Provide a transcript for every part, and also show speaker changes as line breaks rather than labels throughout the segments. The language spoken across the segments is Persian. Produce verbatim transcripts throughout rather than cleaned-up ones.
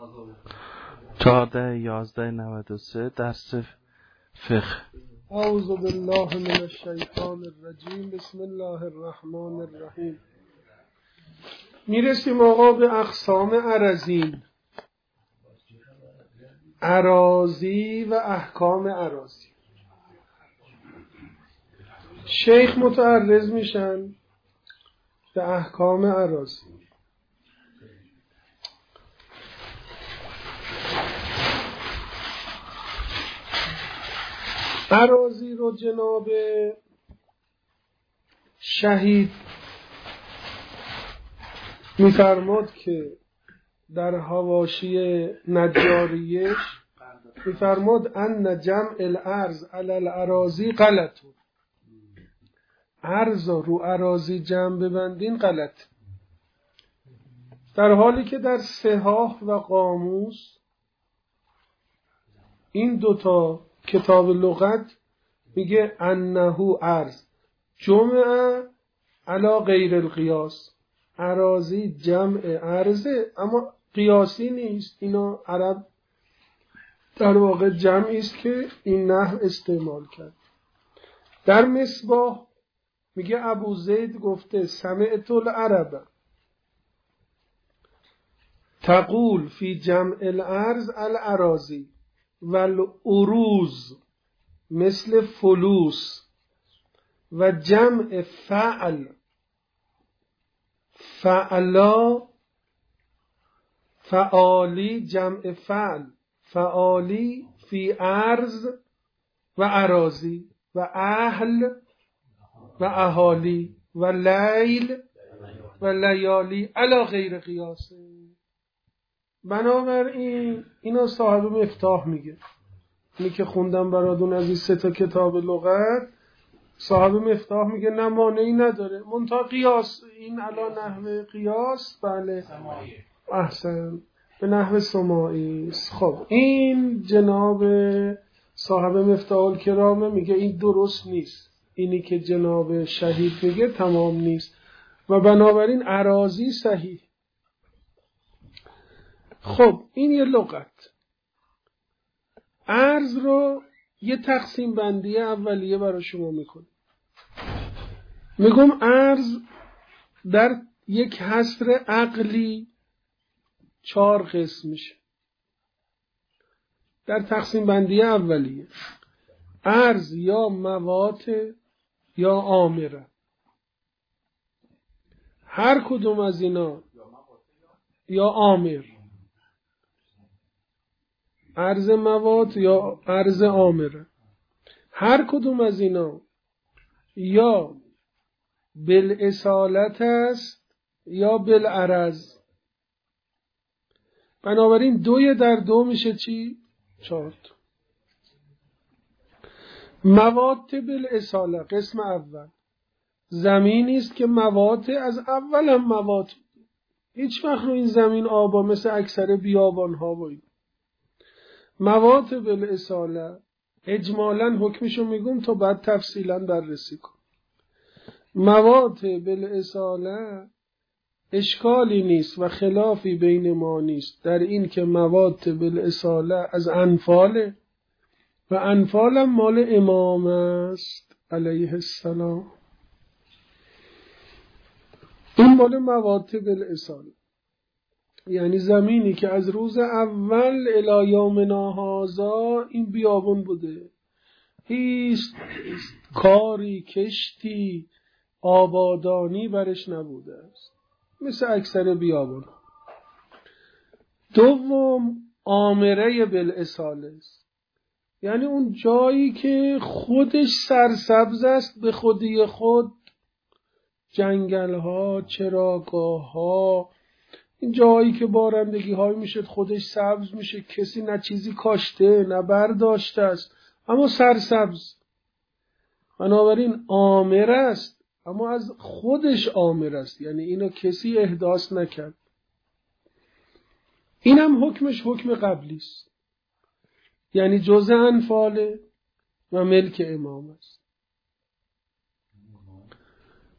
چهارده یازده نود و سه درس فقه.
اعوذ بالله من الشیطان الرجیم. بسم الله الرحمن الرحیم. میرسیم آقا به اقسام اراذین، اراضی و احکام اراضی. شیخ متعرض میشن به احکام اراضی. اراضی رو جناب شهید میفرماد که در حواشی نجاریش میفرماد ان جمع الارض علی الاراضی غلط. ارض رو اراضی جمع ببندین غلط، در حالی که در صحاح و قاموس این دوتا کتاب لغت میگه انه ارض جمع علی غیر القیاس. اراضی جمع ارزه اما قیاسی نیست. اینا عرب در واقع جمعی است که این نحو استعمال کرد. در مصباح میگه ابو زید گفته سمعت العرب تقول فی جمع الارض الاراضی والعروض مثل فلوس و جمع فعل فعلا فعالی جمع فعل فعالی فی ارض و اراضی و اهل و اهالی و لیل و لیالی علی غیر قیاسه. بنابراین اینا صاحب مفتاح میگه، اینی که خوندم براتون از این سه تا کتاب لغت، صاحب مفتاح میگه نه مانعی نداره منتها قیاس این علا نحو قیاس. بله احسن، به نحو سماعی. خب این جناب صاحب مفتاح الکرامه میگه این درست نیست، اینی که جناب شهید میگه تمام نیست و بنابراین اراضی صحیح. خب این یه لغت. ارز رو یه تقسیم بندی اولیه برای شما میکنه. میگم ارز در یک حصر عقلی چهار قسم میشه. در تقسیم بندی اولیه ارز یا موات یا آمره. هر کدوم از اینا یا آمر، ارز موات یا ارز آمره، هر کدوم از اینا یا بالاصالت است یا بالعرض. بنابراین دوی در دو میشه چی؟ چهار تا. موات بالاصاله قسم اول زمینی است که موات از اول هم موات، هیچ وقت رو این زمین آبا مثل اکثر بیابان ها باید. موات بالاصاله اجمالا حکمشو میگم تا بعد تفصیلا بررسی کن. موات بالاصاله اشکالی نیست و خلافی بین ما نیست در این که موات بالاصاله از انفاله و انفال هم مال امام است علیه السلام. این مال موات بالاصاله یعنی زمینی که از روز اول الی یومنا هذا این بیابون بوده، هیچ کاری کشتی آبادانی برش نبوده است مثل اکثر بیابون. دوم آمره بالاصاله است، یعنی اون جایی که خودش سرسبز است به خودی خود، جنگل ها، چراگاه ها، این جایی که بارندگی های میشه خودش سبز میشه، کسی نه چیزی کاشته نه برداشته است اما سرسبز. بنابراین آمر است اما از خودش آمر است، یعنی اینو کسی احداث نکرد. اینم حکمش حکم قبلی است، یعنی جزء انفاله و ملک امام است.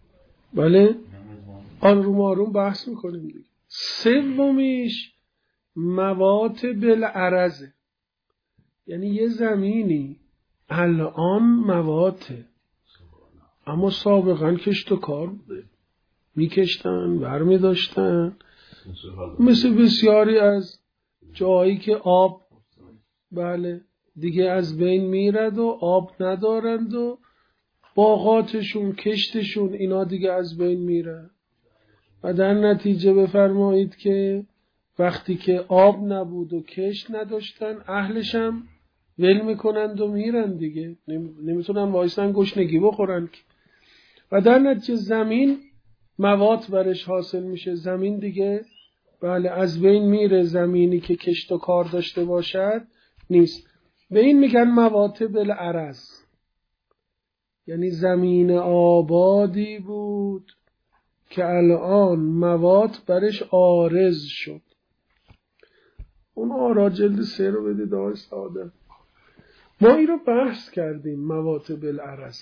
بله آروم آروم بحث میکنیم دیگه. سومیش موات بالعرضه، یعنی یه زمینی الان مواته اما سابقا کشت و کار بوده، میکشتن برمی داشتن، مثل بسیاری از جایی که آب بله دیگه از بین میرد و آب ندارند و باغاتشون کشتشون اینا دیگه از بین میرد و در نتیجه بفرمایید که وقتی که آب نبود و کشت نداشتن اهلشم ول میکنند و میرن دیگه، نمیتونن وایسن گشنگی بخورن و در نتیجه زمین مواد برش حاصل میشه، زمین دیگه بله از بین میره، زمینی که کشت و کار داشته باشد نیست. به این میگن موات بالعرض، یعنی زمین آبادی بود که الان مواد برش عارض شد. اون آرا جلد سه رو بدید آقای سعادت. ما این رو بحث کردیم، موات بالعرض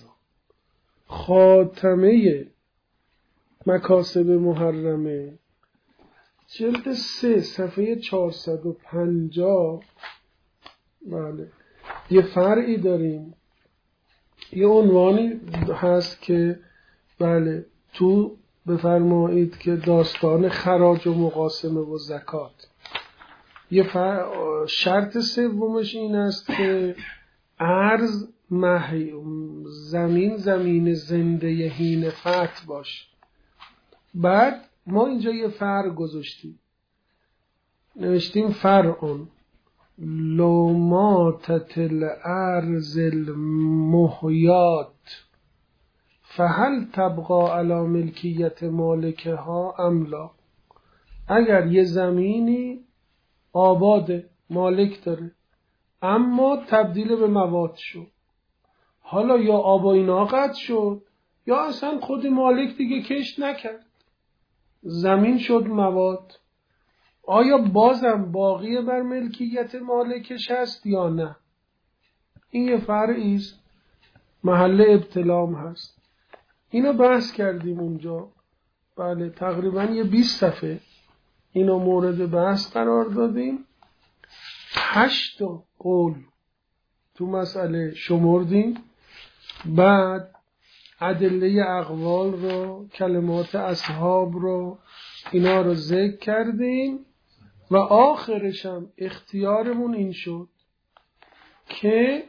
خاتمه مکاسب محرمه جلد سه صفحه چهارصد و پنجاه. بله یه فرعی داریم، یه عنوانی هست که بله تو بفرمایید که داستان خراج و مقاسمه و زکات. یه فر... شرط سومش این است که ارض محی... زمین زمین زنده هین فتح باشه. بعد ما اینجا یه فرع گذاشتیم، نوشتیم فرعون لو ماتت الارض المحیات فهل تبقى علی ملکیت مالکها ام لا. اگر یه زمینی آباده مالک داره اما تبدیل به مواد شد، حالا یا آب و اینا قطع شد یا اصلا خود مالک دیگه کشت نکرد، زمین شد مواد، آیا بازم باقی بر ملکیت مالکش هست یا نه؟ این یه فرعی است، محل ابتلام هست. اینو بحث کردیم اونجا، بله تقریبا یه بیست صفحه اینو مورد بحث قرار دادیم، هشت قول تو مسئله شمردیم، بعد ادله اقوال رو، کلمات اصحاب رو، اینا رو ذکر کردیم و آخرش هم اختیارمون این شد که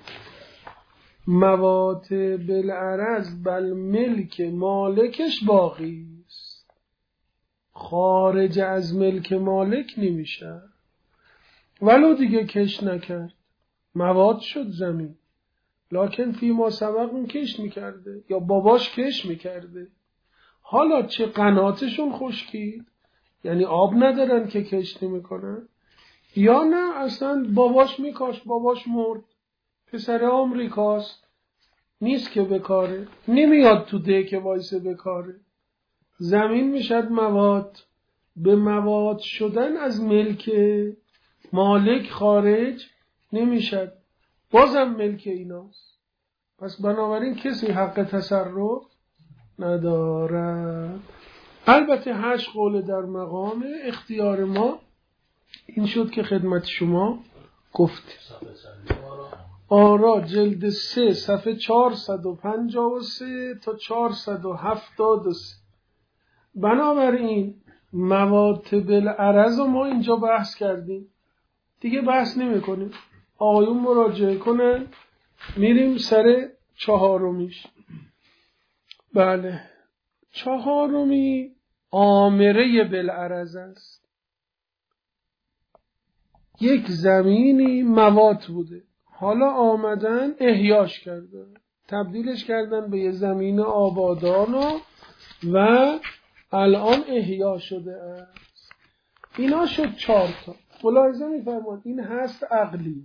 موات بالعرض بل ملک مالکش باقی است، خارج از ملک مالک نمیشه، ولو دیگه کش نکرد مواد شد زمین، لکن فی ما سبق اون کش میکرده یا باباش کش میکرده، حالا چه قناتشون خشکید یعنی آب ندارن که کشتی میکنن، یا نه اصلا باباش میکاش باباش مرد، پسر آمریکاست نیست که بکاره، نمیاد تو ده که وایسه بکاره، زمین میشد مواد، به مواد شدن از ملک مالک خارج نمیشد، بازم ملک ایناست. پس بنابراین کسی حق تصرف ندارد. البته هشت قول در مقام اختیار ما این شد که خدمت شما گفت. آرا جلد سه صفحه چهارصد و پنجاه و سه تا چهارصد و هفتاد و سه. بنابراین موات بالعرض ما اینجا بحث کردیم، دیگه بحث نمی کنیم، آقایون مراجعه کنن، میریم سر چهارمیش. بله چهارمی آمره بالعرض است. یک زمینی موات بوده، حالا آمدن احیاش کردن، تبدیلش کردن به یه زمین آبادان و, و الان احیا شده است. اینا شد چهار تا. ملاحظه می‌فرمایید این هست عقلی،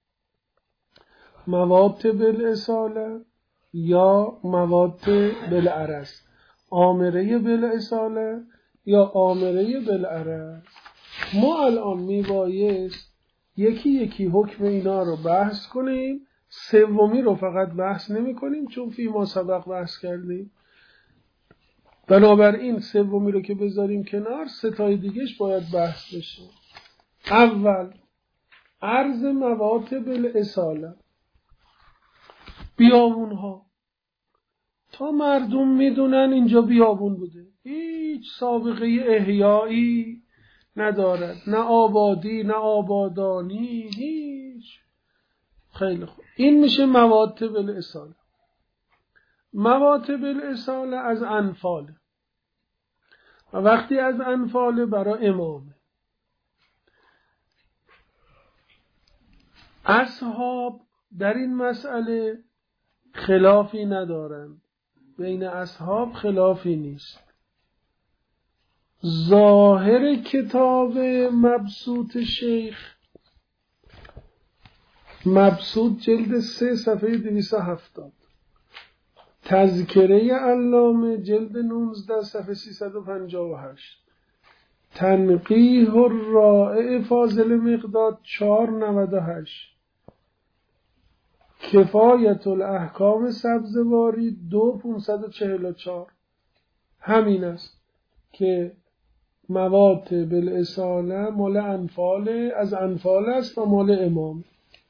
موات بالاصاله یا موات بالعرض، آمره بالاصاله یا آمره بالعرض. ما الان میبایست یکی یکی حکم اینا رو بحث کنیم، سومی رو فقط بحث نمی کنیم چون فی ما سبق بحث کردیم، بنابراین سومی رو که بذاریم کنار ستای دیگهش باید بحث بشه. اول عرض مواتب الاصاله، بیابون ها تا مردم میدونن اینجا بیابون بوده، هیچ سابقه احیایی ندارد، نه آبادی نه آبادانی، هیچ. خیلی خوب، این میشه مواتب الاصاله. مواتب الاصاله از انفاله و وقتی از انفاله برای امامه. اصحاب در این مسئله خلافی ندارند، بین اصحاب خلافی نیست. ظاهر کتاب مبسوط شیخ، مبسوط جلد سه صفحه دویست و هفتاد، تذکره علامه جلد نوزده صفحه سیصد و پنجاه و هشت، تنقیح الرائع فاضل مقداد چهار نود و هشت، کفایت الاحکام سبزواری دو پونصد و چهل و چهار. همین است که مواتب الاصاله مال انفال، از انفال است و مال امام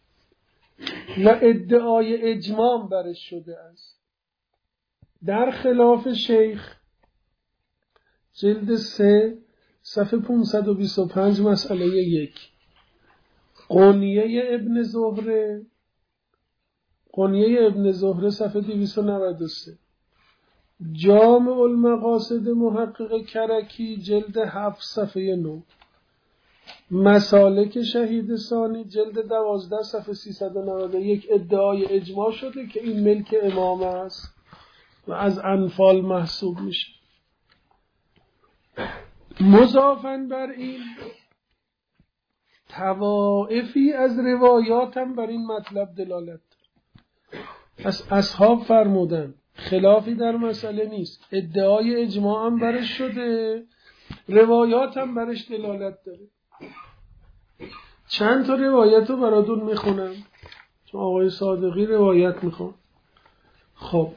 و ادعای اجمام برش شده است. در خلاف شیخ جلد سه صفحه پانصد و بیست و پنج مسئله یک، قنیه ابن زهره، قنیه ابن زهره صفحه دویست و نود و سه، جامع المقاصد محقق کرکی جلد هفت صفحه نه، مسالک شهید ثانی جلد دوازده صفحه سیصد و نود و یک ادعای اجماع شده که این ملک امام است و از انفال محسوب میشه. مضافاً بر این طوائفی از روایاتم بر این مطلب دلالت پس اصحاب فرمودن خلافی در مسئله نیست، ادعای اجماع هم برش شده، روایات هم برش دلالت داره. چند تا روایت رو براتون میخونم چون آقای صادقی روایت میخون. خب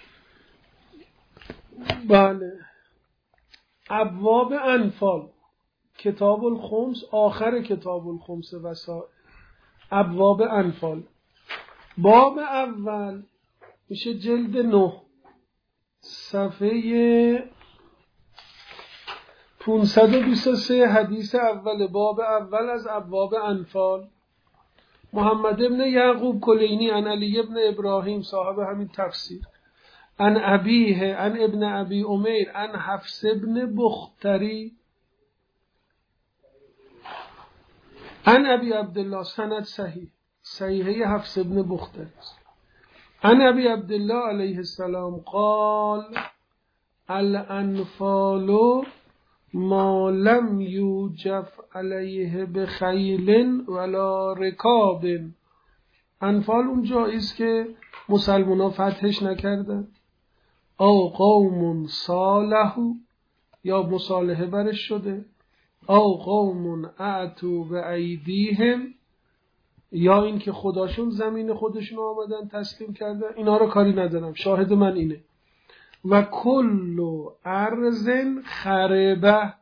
بله، ابواب انفال، کتاب الخمس، آخر کتاب الخمس وسائل، ابواب انفال، باب اول میشه جلد نه صفحه پانصد و بیست و سه، حدیث اول باب اول از ابواب انفال. محمد ابن یعقوب کلینی عن علی ابن ابراهیم صاحب همین تفسیر، عن ابیه عن ابن ابی امیر عن حفص ابن بختری عن ابی عبدالله، سند صحیح، صحیحه حفص ابن بختری است. عن ابی عبدالله علیه السلام قال الانفال ما لم یوجف علیه بخیل ولا رکاب. انفال اون جایی است که مسلمان‌ها فتحش نکردن، او قوم صالحو، یا مصالحه برش شده، او قوم اعتوا بایدیهم، یا این که خداشون زمین خودشون آمدن تسلیم کردن. اینا رو کاری ندارم، شاهد من اینه. و کل ارض خربه،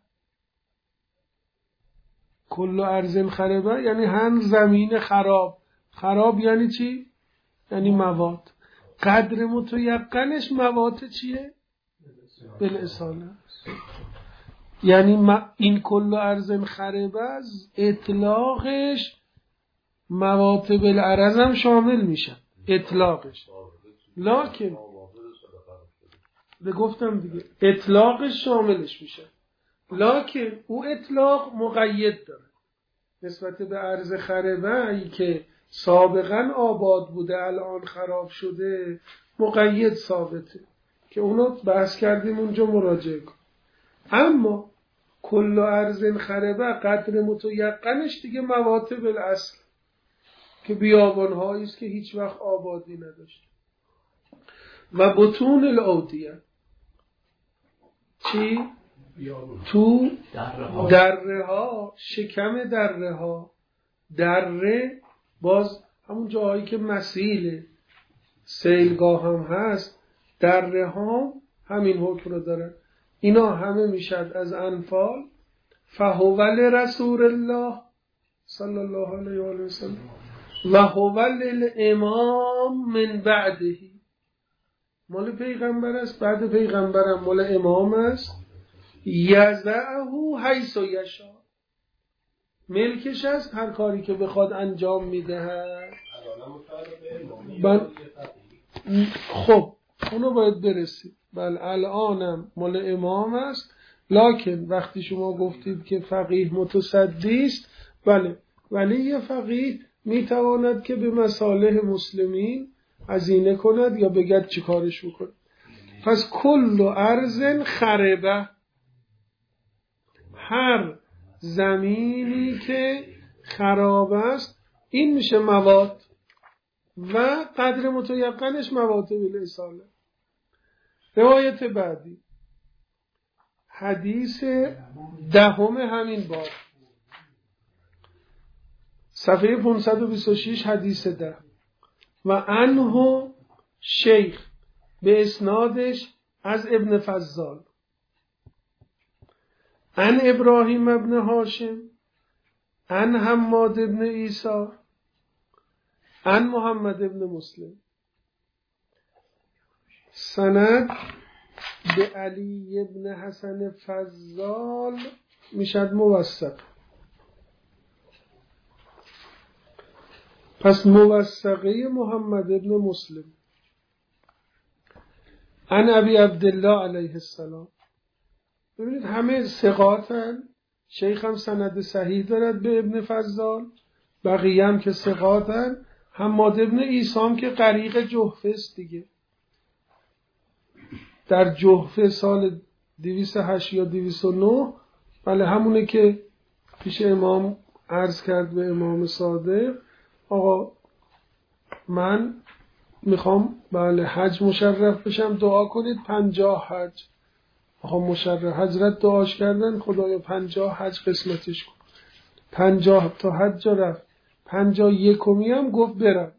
کل ارض خربه یعنی هم زمین خراب. خراب یعنی چی؟ یعنی مواد. قدر متیقنش مواد چیه؟ بالاصاله. یعنی این کل ارض خربه از اطلاقش مواتب العرض هم شامل میشن، اطلاقش. لکن به گفتم دیگه اطلاقش شاملش میشه، لکن او اطلاق مقید داره نسبت به ارض خربه. ای که سابقا آباد بوده الان خراب شده، مقید ثابته که اونو بحث کردیم اونجا، مراجعه کن. اما کل ارض خربه قدر متیقنش دیگه مواتب الاصل که بیابان‌هایی است که هیچ وقت آبادی نداشت. و بطون الاودیه چی؟ تو دره ها، شکم دره ها. دره باز همون جاهایی که مسیل سیلگاه هم هست، دره ها همین حکم رو داره. اینا همه میشد از انفال. فهول رسول الله صلی الله علیه و آله و سلم و هو الامام من بعده، مال پیغمبر است، بعد پیغمبرم مال امام است. یزعه حیث یشاء، ملکش است، هر کاری که بخواد انجام میدهد. بل... خب اونو باید برسید. بل الانم مال امام است، لکن وقتی شما گفتید که فقیه متصدی است، بله، ولی یه فقیه میتواند که به مصالح مسلمین عزینه کند یا بگد چی کارش بکند. پس کل ارض خربه، هر زمینی که خراب است این میشه موات و قدر متیقنش موات بالاصاله. روایت بعدی، حدیث دهم همین باب، صفحه پانصد و بیست و شش، حدیث ده. و عنه شیخ، به اسنادش از ابن فضال، عن ابراهیم ابن هاشم، عن حماد ابن عیسی، عن محمد ابن مسلم. سند به علی ابن حسن فضال میشد موثق. پس موثقه محمد ابن مسلم عن ابی عبدالله علیه السلام. ببینید همه ثقاتن، شیخ هم سند صحیح دارد به ابن فضال، بقیه هم که ثقاتن. حماد ابن عیسی هم که غریق جحفه است دیگه، در جحفه سال دویست و هشت یا دویست و نه، بله همونه که پیش امام عرض کرد به امام صادق آقا من میخوام بله حج مشرف بشم، دعا کنید پنجاه حج. آقا مشرف حضرت دعاش کردن خدایا پنجاه حج قسمتش کن. پنجاه تا حج رفت، پنجاه یکمی هم گفت برم،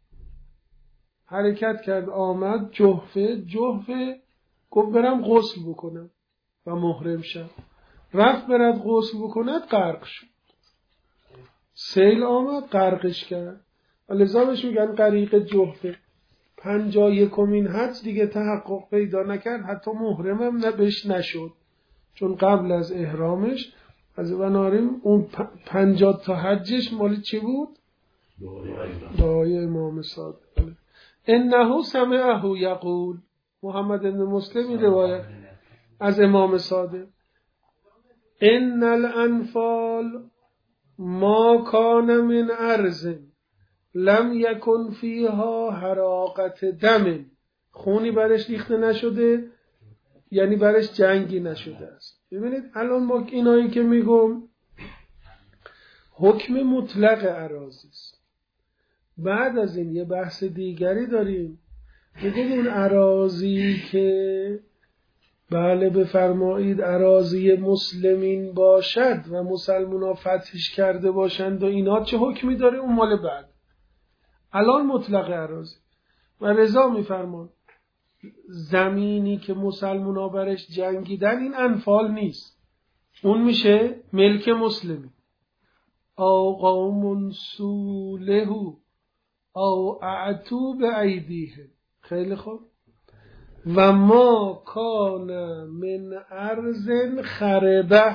حرکت کرد آمد جحفه، جحفه گفت برم غسل بکنم و محرم شم. رفت برد غسل بکند غرق شد، سیل آمد غرقش کرد. لذا بهش میگن غریق جحفه. پنجاه یکمین حج دیگه تحقق پیدا نکرد، حتی محرمم نبش نشد، چون قبل از احرامش از بناریم اون پنجاه تا حجش مالی چی بود؟ دعای امام صادق. انه سمعه یقول، محمد بن مسلم روایت از امام صادق، ان الانفال ما کان من ارض لم یکن فیها حراقت دم، خونی برش ریخته نشده یعنی برش جنگی نشده است. ببینید الان ما اینایی که میگم حکم مطلق اراضی است. بعد از این یه بحث دیگری داریم، میگم اون اراضی که بله بفرمایید اراضی مسلمین باشد و مسلمان ها فتحش کرده باشند و اینا چه حکمی داره، اون مال بعد. الان مطلق اراضی و رضا میفرمان زمینی که مسلمان ها برش جنگیدن این انفال نیست، اون میشه ملک مسلمی. او قوم سولهو او اعتو به ایدیه. خیلی خوب. و ما کان من ارض خربه،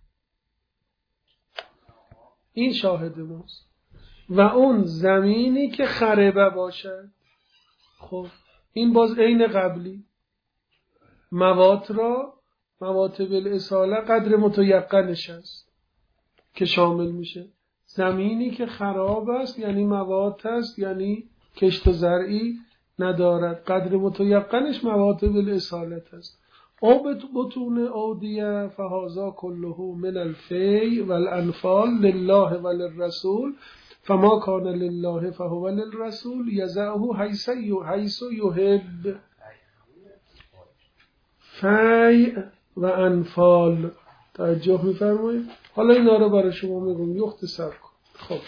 این شاهد ماست. و اون زمینی که خربه باشد، خب این باز عین قبلی، موات را موات بالاصاله قدر متیقنش است که شامل میشه. زمینی که خراب است یعنی موات است، یعنی کشت و زرعی ندارد، قدر متیقنش موات بالاصالت است. او بطون اودیه فهازا کله من الفی والانفال لله وللرسول فما کان لله فهو للرسول یزعه حیث حیث یحب. فی و انفال توجه میفرمایید. حالا اینا رو برای شما میگم یختصر کن. خب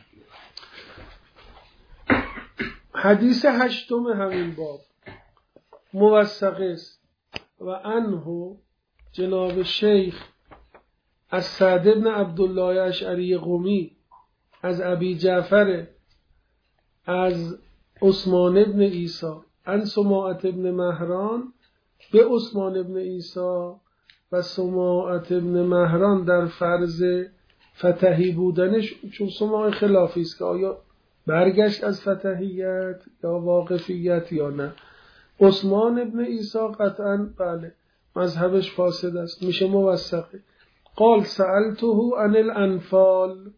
حدیث هشتم همین باب موثق است و عنه جناب شیخ از سعد بن عبدالله اشعری قمی از ابی جعفر از عثمان ابن عیسی عن سماعة ابن مهران به عثمان ابن عیسی و سماعة ابن مهران در فرض فتحی بودنش، چون سماع خلافی است که آیا برگشت از فتحیت یا واقفیت یا نه. عثمان ابن عیسی قطعا بله مذهبش فاسد است، میشه موثقه. قال سألته عن الانفال،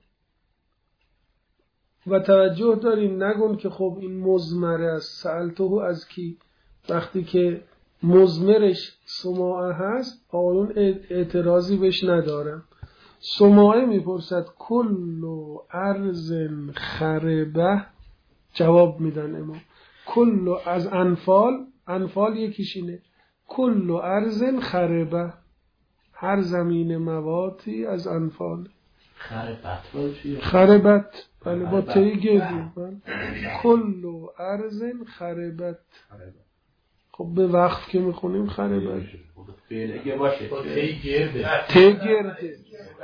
و توجه دارین نگون که خب این مزمره است. سألته از کی؟ وقتی که مزمرش سماعه هست آقایون اعتراضی بهش ندارم. سماعه میپرسد کل ارض خربه، جواب میدن امام کل از انفال، انفال یکیشینه، کل ارض خربه، هر زمین مواتی از انفال.
خربت باشی؟
خربت بله با تی گردی کل ارض خربت. خب به وقف که میخونیم خربت
اگه باشه تی گرده
تی گرده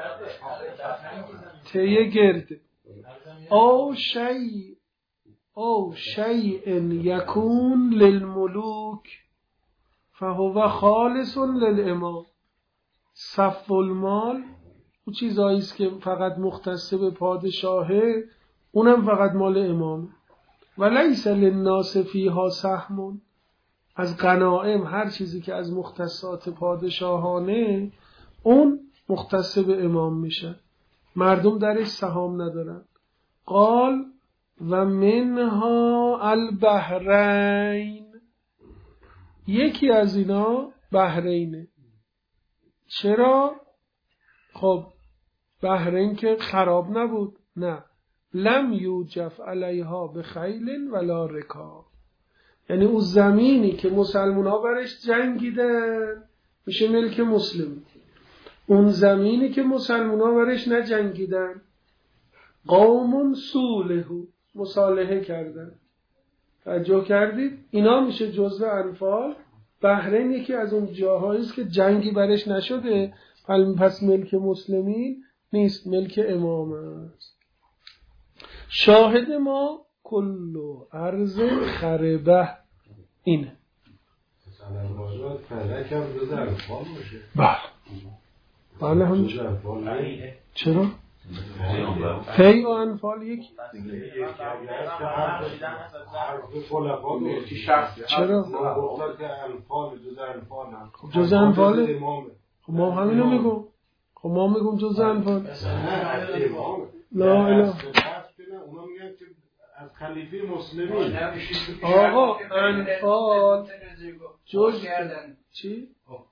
تی گرده او شیء او شیء یکون للملوک فهو خالص للامام. صف المال اون چیزایی است که فقط مختص به پادشاهه، اونم فقط مال امام. ولیس للناس فیها سهم، از غنائم هر چیزی که از مختصات پادشاهانه اون مختص به امام میشه، مردم درش سهام ندارن. قال و منها البحرین، یکی از اینا بحرینه. چرا؟ خب بحرین که خراب نبود، نه، لم یوجف علیها بخیل ولا رکاب، یعنی اون زمینی که مسلمان ها برش جنگیدن میشه ملک مسلم، اون زمینی که مسلمان ها برش نجنگیدن قوم صولحو مصالحه کردن. توجه کردید؟ اینا میشه جزء انفال. بحرین یکی از اون جاهایی است که جنگی برش نشده، پس ملک مسلمین نیست، ملک امام است. شاهد ما کلو ارض خربه اینه.
مثلا باید فلک هم جز انفال باشه.
بله بله هم چرا؟ فی و انفال یکی چرا؟ خب جز انفاله. خب ما همینو میگم، خب ما میگم جز انفال. لا اله
اونا میگن که از خلیفه مسلمین.
آقا انفال جز چی؟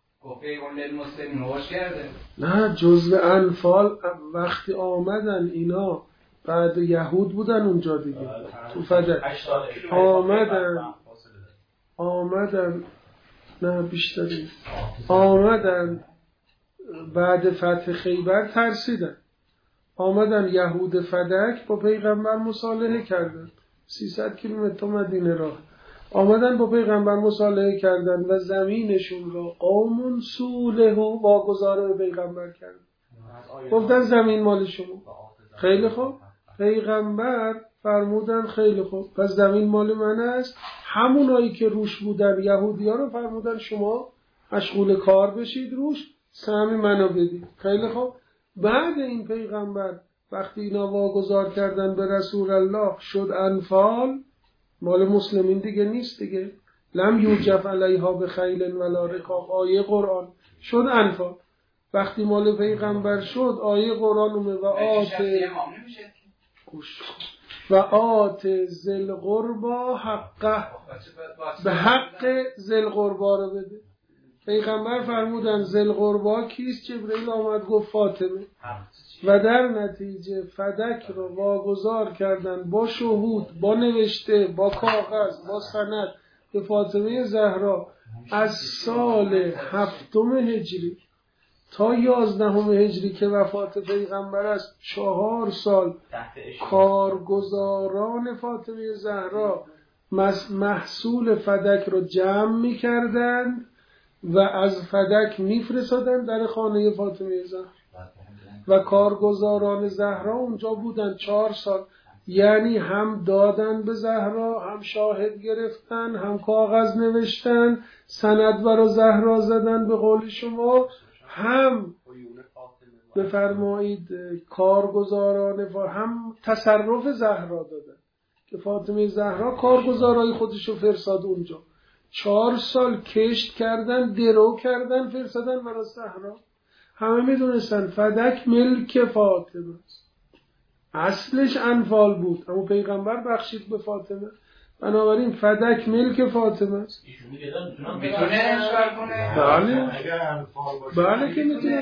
نه جزء انفال وقتی آمدن اینا بعد یهود بودن اونجا دیگه تو فدک آمدن آمدن نه بیشتری آمدن بعد فتح خیبر ترسیدن، آمدن یهود فدک با پیغمبر مصالحه کردن، سیصد کیلومتر مدینه راه، آمدن با پیغمبر مصالحه کردن و زمینشون را قوم صولحو واگذار به پیغمبر کردن، گفتن زمین مال شما. خیلی خوب، پیغمبر فرمودن خیلی خوب پس زمین مال من است. همونایی که روش بودن یهودی ها رو فرمودن شما مشغول کار بشید روش، سهم منو بدید. خیلی خوب، بعد این پیغمبر وقتی اینا واگذار کردن به رسول الله شد انفال مال مسلمین دیگه نیست دیگه. لم یوجف علیها بخیل ولا رکاب، آیه قرآن شد انفال. وقتی مال پیغمبر شد آیه قرآن اومه و آت و آت ذل قربا حقه، به حق ذل قربا رو بده. پیغمبر فرمودن ذل قربا کیست؟ جبرئیل آمد گفت فاطمه، و در نتیجه فدک رو واگذار کردن با شهود، با نوشته، با کاغذ، با سند به فاطمه زهرا از سال هفتم هجری تا یازدهم هجری که وفات پیغمبر است. چهار سال کارگزاران فاطمه زهرا محصول فدک رو جمع می کردند و از فدک می فرستادن در خانه فاطمه زهرا. و کارگزاران زهرا اونجا بودن چهار سال. یعنی هم دادن به زهرا، هم شاهد گرفتن، هم کاغذ نوشتن، سند برای زهرا زدن به قول شما، هم بفرمایید کارگزاران و هم تصرف زهرا دادن که فاطمه زهرا کارگزارای خودشو فرستاد اونجا. چهار سال کشت کردن، درو کردن، فرستادن برای زهرا. همه میدونستن فدک ملک فاطمه است. اصلش انفال بود اما پیغمبر بخشید به فاطمه، بنابراین فدک ملک فاطمه است.
میتونه اشکال کنه؟
بله
اگر انفال باشه
بله که میتونه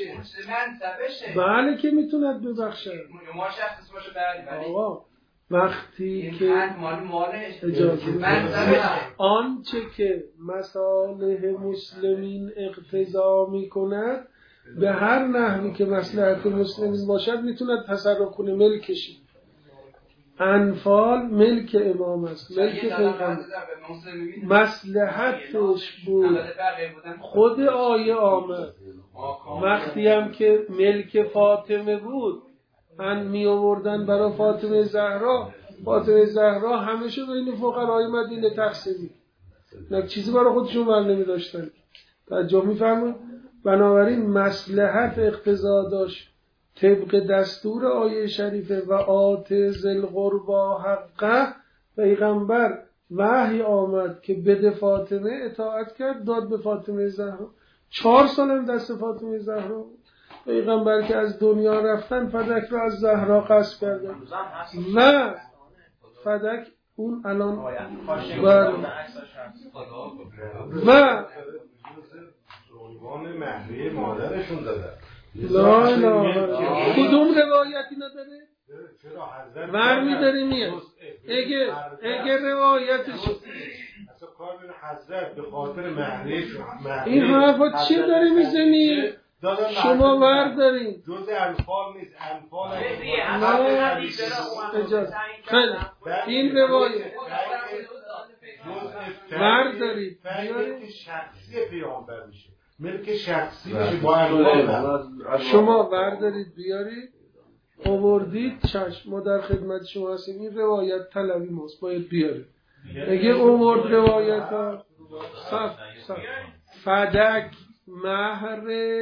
بله که میتونه ببخشه.
ما شخص باشه بله.
آقا وقتی که اجازه آنچه که مصالح مسلمین اقتضا میکند به هر نحوی که مصلحت مسلمین باشد میتونه تصرف کنه، ملکشی. انفال ملک امام است، ملک پیغمبر. مصلحتش بود خود آیه آمد. وقتی هم که ملک فاطمه بود ان می آوردن برای فاطمه زهرا، فاطمه زهرا همشو بین فقرای مدینه تقسیم، نه چیزی برای خودشون ور نمی داشتن. توجه می‌فرمایید؟ بنابراین مصلحت اقتضا داشت طبق دستور آیه شریفه و آت ذی القربی حقه. پیغمبر وحی آمد که بده فاطمه، اطاعت کرد، داد به فاطمه زهرا. چهار سال هم دست فاطمه زهرا. پیغمبر که از دنیا رفتن فدک رو از زهرا قصد کردن و فدک اون الان بر و
عنوان مهریه مادرشون دادن.
لا لا کدوم روایتی نداره؟
چرا حضرت
ورمی داری میاد اگه اگه روایتش
اصلا کار بین حضرت به خاطر مهریه
این حرفا چی داری میزنی؟ شما ور دارین
جز انفال نیست. انفال
اجازه خیلی این روایت ور دارید
ملک شخصی پیامبر میشه، ملک شخصی میشه با انفال.
شما ور دارید بیارید آوردید چشم ما در خدمت شما هستیم. این روایت طلبی ماست، باید بیارید. اگه آورد روایت ها صف صف فدک مهر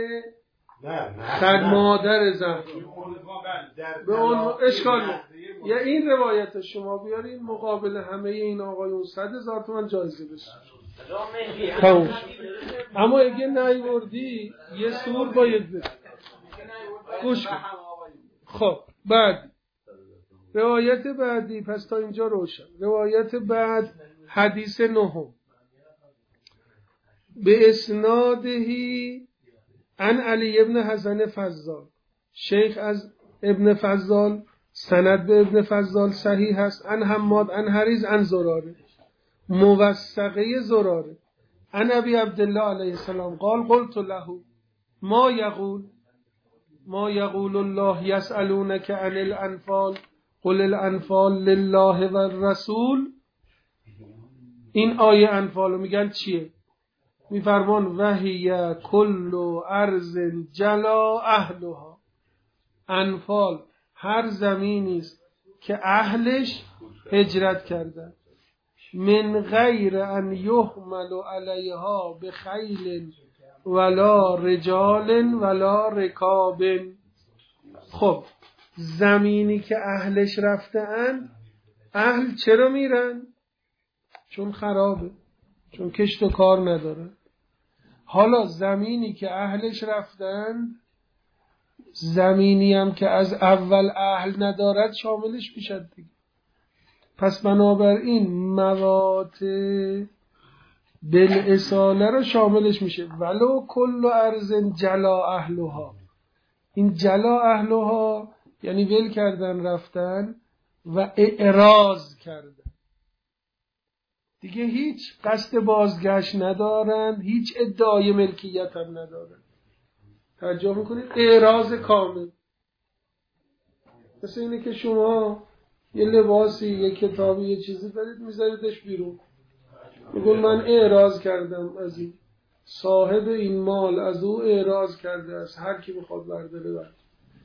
صد مادر زهرا به اون اشکال یا این روایت شما بیارین مقابل همه این آقایون صد هزار تومن جایزه بشه. تموم. اما اگه نیوردی یه سور باید بده. گوش کن. خب بعد روایت بعدی، پس تا اینجا روشن. روایت بعد حدیث نهم به اسنادهی عن علی ابن حسن فضال. شیخ از ابن فضال، سند به ابن فضال صحیح است. عن حماد عن حریز عن زراره، موثقه زراره. عن ابی عبدالله علیه السلام قال قلت له ما یقول ما یقول الله یسألونک عن الانفال قل الانفال لله و الرسول. این آیه انفالو میگن چیه؟ میفرمان وحی کل ارض جلا اهلها. انفال هر زمینی است که اهلش هجرت کردن، من غیر ان یحمل علیها بخیل ولا رجال ولا رکاب. خب زمینی که اهلش رفتن، اهل چرا میرن؟ چون خرابه، چون کشت و کار نداره. حالا زمینی که اهلش رفتن، زمینی هم که از اول اهل ندارد شاملش میشد دیگه. پس بنابراین مواطع بالاصاله رو شاملش میشه. ولو کل ارض جلا اهلها. این جلا اهلها یعنی ول کردن رفتن و اعراض کردن دیگه، هیچ قصد بازگشت ندارند، هیچ ادعای ملکیت هم ندارند. توجه میکنید؟ اعراض کامل. مثل اینه که شما یه لباسی، یه کتابی، یه چیزی دارید میذاریدش بیرون، میگون من اعراض کردم از این، صاحب این مال از او اعراض کرده است، هر کی بخواد برداره برد.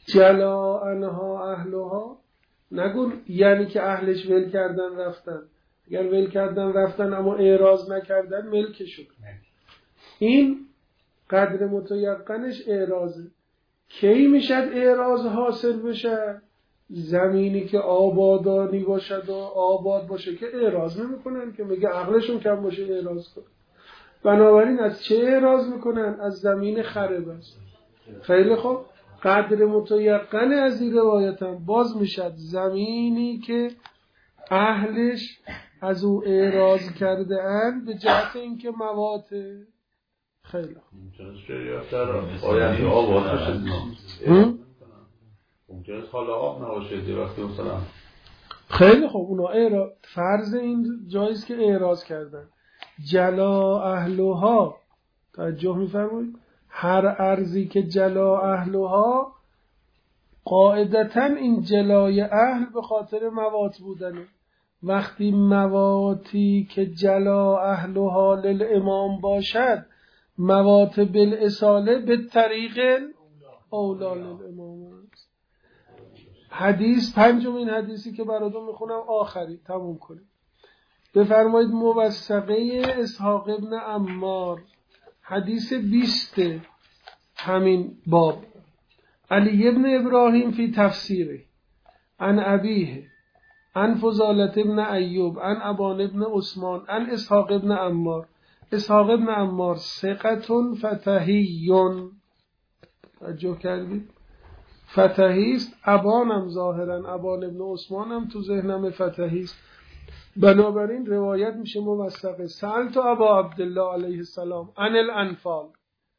جلا انها اهلها، نگو یعنی که اهلش ول کردن رفتن. اگر ول کردن رفتن اما اعراض نکردن ملک شد. این قدر متیقنش اعراضه. کی میشد اعراض حاصل بشه؟ زمینی که آبادانی باشد و آباد باشه که اعراض نمیکنن، که میگه عقلشون کم باشه اعراض کن. بنابراین از چه اعراض میکنن؟ از زمین خرب است. خیلی خوب، قدر متیقن از این روایت هم باز میشد زمینی که اهلش از او اعراض کرده اند به جهت اینکه موات. خیلی خوب،
آیندی آباد باشه، ممکنه حالا آب نباشه وقتی مثلا.
خیلی خوب، اونا اعراض، فرض این جاییست که اعراض کردن. جلا اهلها، توجه می‌فرمایید، هر ارضی که جلا اهلها، قاعدتاً این جلای اهل به خاطر موات بودنه. وقتی مواتی که جلا اهلها للامام باشد، موات بالاصاله به طریق اولا للامام است. حدیث پنجمین حدیثی که براتون میخونم آخری تموم کنیم. بفرمایید موثقه اسحاق ابن عمار، حدیث بیست همین باب. علی ابن ابراهیم فی تفسیره عن ابیه عن فضالة ابن ایوب عن ابان ابن عثمان عن اسحاق ابن عمار. اسحاق ابن عمار ثقة فتحیون، توجه کردید؟ فتحیست. ابانم ظاهرا ابان ابن عثمان هم تو ذهنم فتحیست. بنابراین روایت میشه موثقه. سألت ابا عبدالله علیه السلام عن الانفال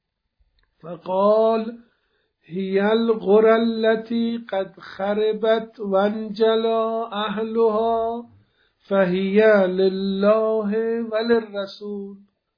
فقال هی القرى التي قد خربت وانجلا اهلها فهی لله وللرسول.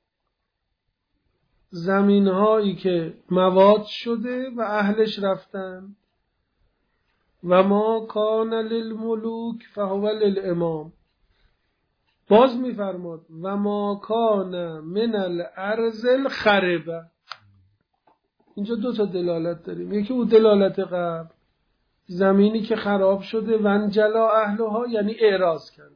زمین هایی که موات شده و اهلش رفتن. و ما کان للملوک فهو للامام. باز میفرماد و ما کان من الارض الخربه. اینجا دو تا دلالت داریم. یکی او دلالت قبل، زمینی که خراب شده وانجلا اهلها یعنی اعراض کرد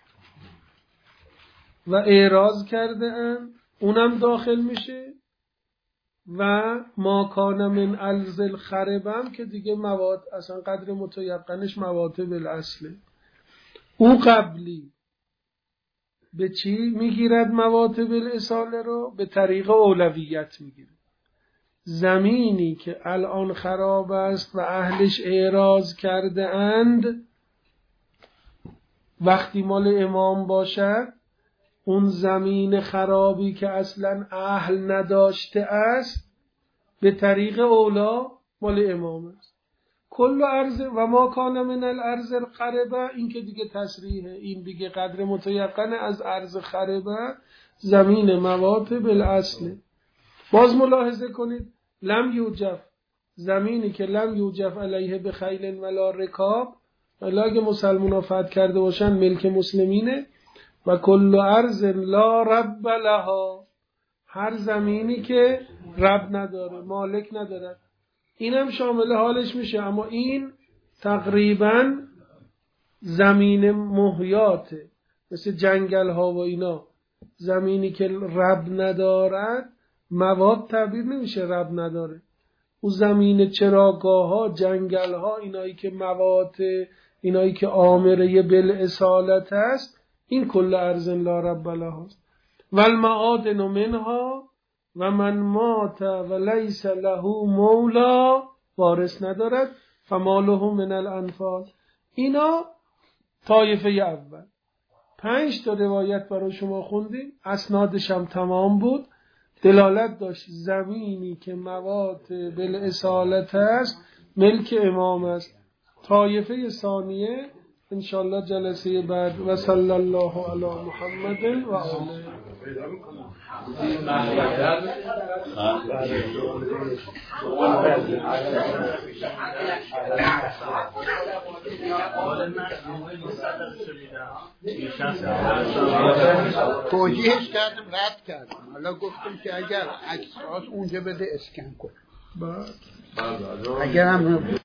و اعراض کرده ان، اونم داخل میشه. و ما کان من الارض الخربه که دیگه مواد اصلا قدر متیقنش مواد بالاصله. او قبلی به چی میگیرد مواد بالاصاله رو؟ به طریق اولویت میگیرد. زمینی که الان خراب است و اهلش اعراض کرده اند، وقتی مال امام باشد، اون زمین خرابی که اصلا اهل نداشته است به طریق اولا مال امام است. کل ارض و ما کان من الارض الخربه، این که دیگه تصریحه، این دیگه قدر متیقن از ارض خربه، زمین موات بالاصل. باز ملاحظه کنید لم یوجف، زمینی که لم یوجف علیه بخیل ولا رکاب، ولی اگه مسلمان ها فتح کرده باشن ملک مسلمینه. و کل ارض لا رب لها، هر زمینی که رب نداره، مالک نداره، اینم شامل حالش میشه. اما این تقریبا زمین محیاته، مثل جنگل ها و اینا. زمینی که رب ندارد مواد تعبیر نمیشه رب نداره. او زمین چراگاه ها، جنگل ها، اینایی که مواد، اینایی که آمره بالاصالت است، این کل ارض لا رب لها است. والمعادن منها و من مات و لیس له مولا، وارث ندارد، فماله من الانفال. اینا طایفه اول. پنج تا روایت برای شما خوندیم، اسنادش هم تمام بود، دلالت داشت زمینی که مواد بالاصالت است ملک امام است. طایفه ثانیه انشاءالله جلسه بعد. و صلی الله علی محمد و آله.
توجیهش کردم رد کردم، حالا گفتم که اگر عکس اونجا بده اسکن کن. اگر هم